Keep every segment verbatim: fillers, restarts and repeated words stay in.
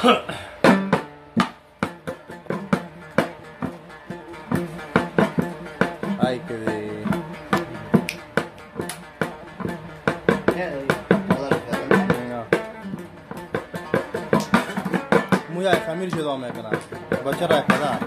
Ay, que de... Venga. موی خمیر جدا میکنم با چه رای خدا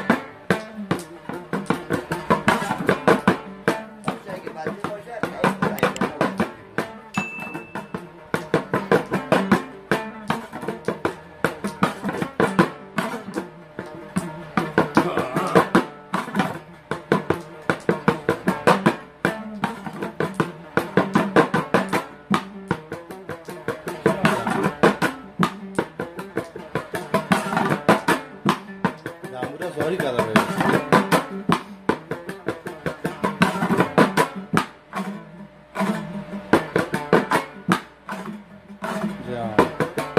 زاری کرده باید جا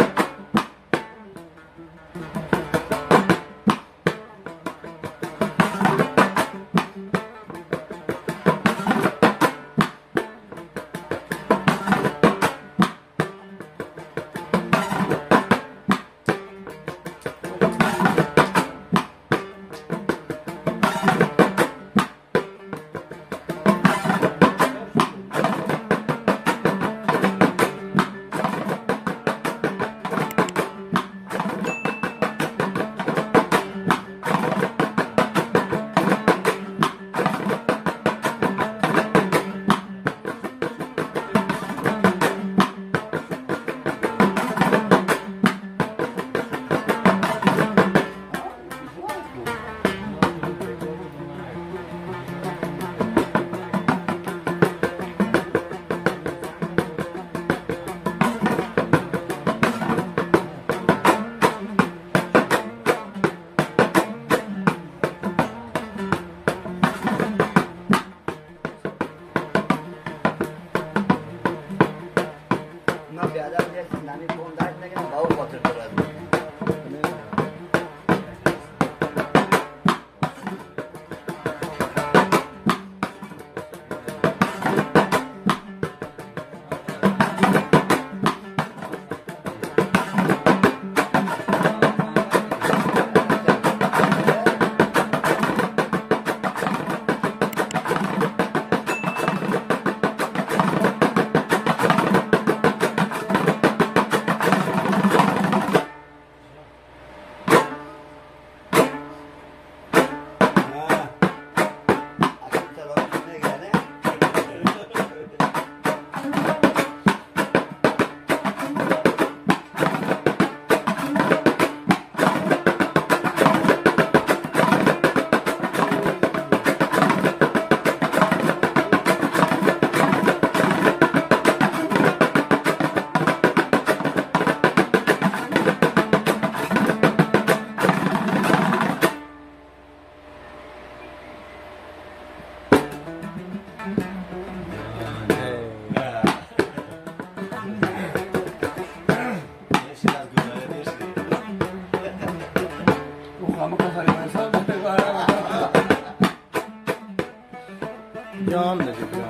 جان نجیب جان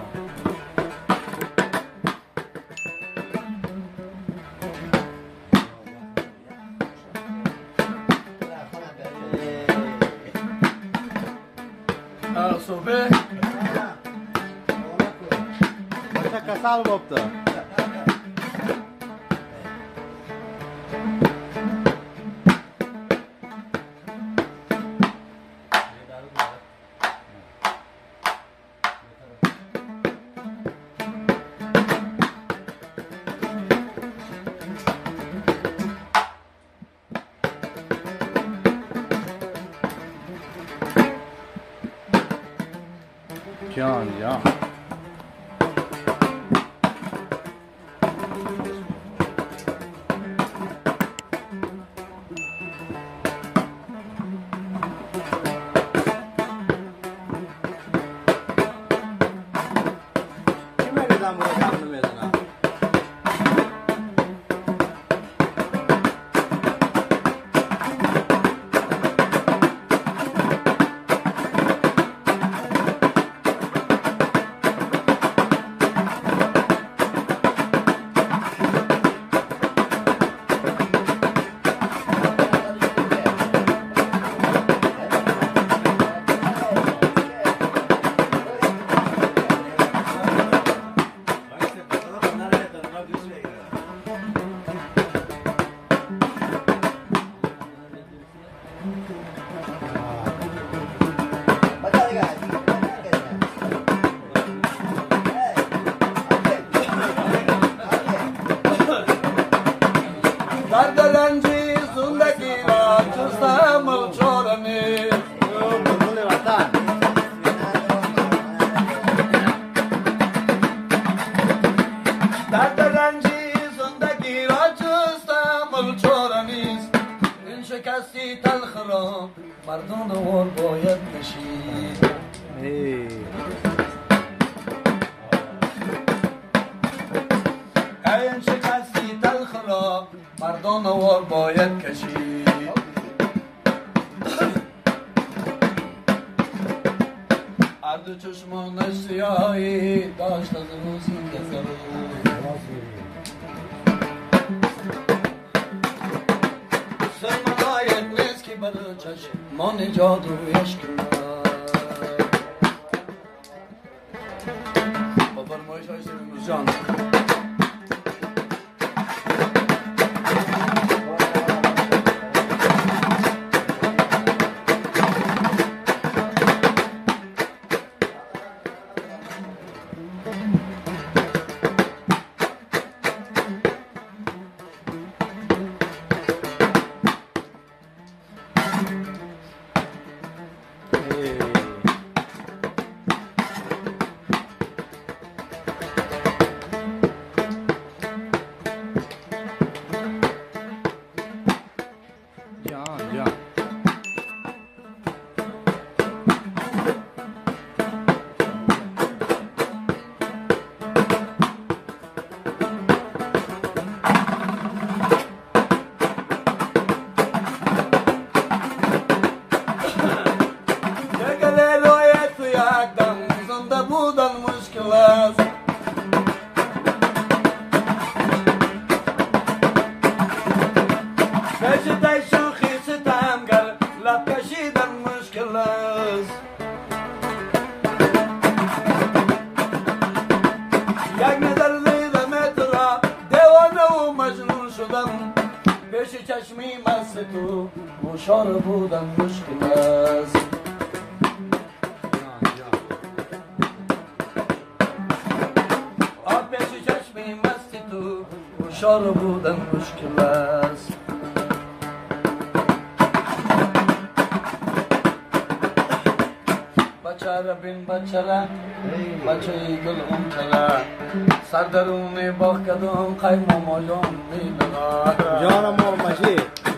صبح بچه کسال بابتا جان جان چی می‌ریزم برای جمع میزنم درد رنجی زندگی را جستم الچارمی بلبل وطن درد رنجی زندگی را جستم الچارمی این شکستی تلخ را مردم دوار باید کشید ای. این شکستی تلخ را مردان وار باید کشید هر دو چشمانش سیاهی داشت از روزی گذرو سرمایت نیست که بر چشمان جادویش کنم با فرمایش های سیمون جان جان جان بودن مشکل است بجدای شوخی ستمگر لب کشیدن مشکل است یک نظر دیدم اترا دیوانه و مجنون شدم پیش چشمی مست تو مشار بودن مشکل است شار بودن مشکل است بچه را بین بچه را بچه گل اون چلا سر درون باغ کدوم قیم و ماجان میدنا جانم و مجید